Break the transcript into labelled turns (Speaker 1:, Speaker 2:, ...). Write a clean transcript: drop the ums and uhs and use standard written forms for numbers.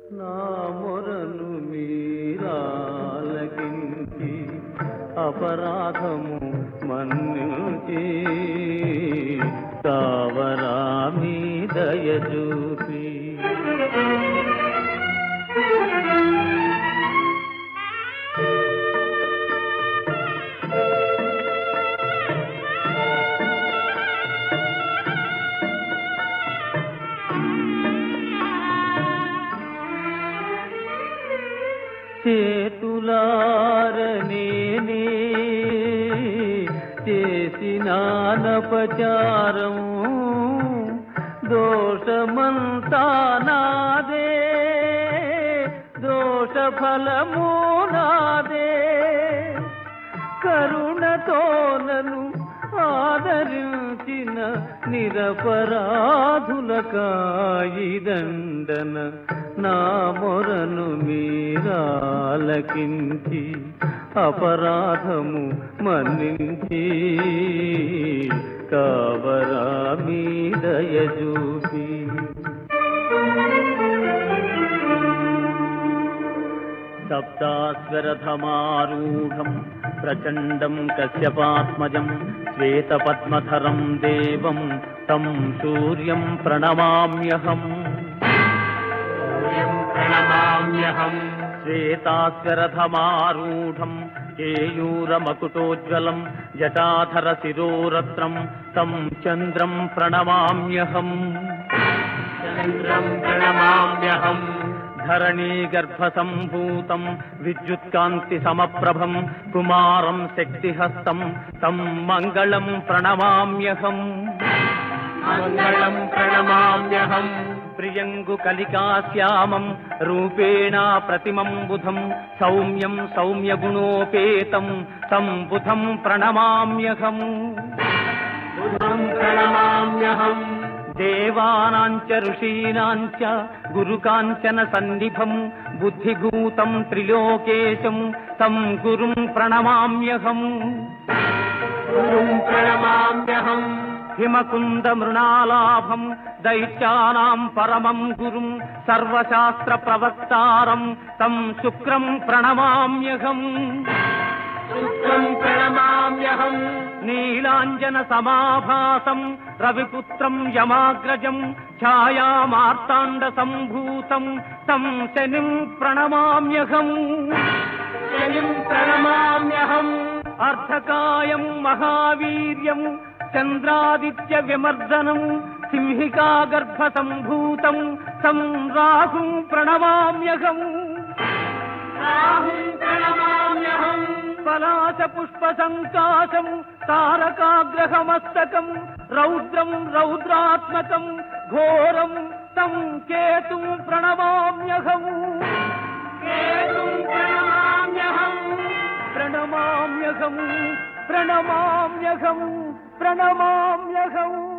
Speaker 1: నా మొరను మీరాలకించి అపరాధము మన్నించి కావరా మీ దయ చూపి చేతులారనేనే చేసినానపచారం దోషమంతా నాదే దోషఫలము నాదే కరుణతోనను ఆదరించిన నిరపరాధులకాయిదండన నా మొరను మీరాలకించి అపరాధము మన్నించి కావరా మీ దయ చూపి సప్తాస్వరథమారూఢం ప్రచండం కశ్యపాత్మజం శ్వేతపద్మధరం దేవం తం సూర్యం ప్రణమామ్యహం శ్వేతాస్వరథమారూఢం కేయూరమకుటోజ్వలం జటాధర శిరోరత్నం తం చంద్రం ప్రణమామ్యహం ధరణీ గర్భసంభూతం విద్యుత్కాంతి సమప్రభం కుమారం శక్తిహస్తం తం మంగళం ప్రణమామ్యహం ప్రియంగు కలికాశ్యామం రూపేణ ప్రతిమం బుధం సౌమ్యం సౌమ్యగుణోపేతం తం బుధం ప్రణమామ్యహం దేవానాంచ ఋషీనాంచ గురుకాంచన సన్నిభం బుద్ధిభూతం త్రిలోకేశం తం గురుం ప్రణమామ్యహం హిమకుంద మృణాలాభం దైత్యానాం పరమం గురుం సర్వశాస్త్ర ప్రవక్తారం తం శుక్రం ప్రణమామ్యహం నీలాంజన సమాభాసం రవిపుత్రం యమాగ్రజం ఛాయామార్తాండ సంభూతం తం శనిం ప్రణమామ్యహం అర్ధకాయం మహావీర్యం చంద్రాదిత్య విమర్దనం సింహికా గర్భ సంభూతం తం రాహుం ప్రణమామ్యహం పలాశ పుష్ప సంకాశం తారకాగ్రహమస్తకం రౌద్రం రౌద్రాత్మకం ఘోరం తం కేతుం ప్రణమామ్యహం ప్రణమామ్యహం ప్రణమామ్యహం ప్రణమామ్యహం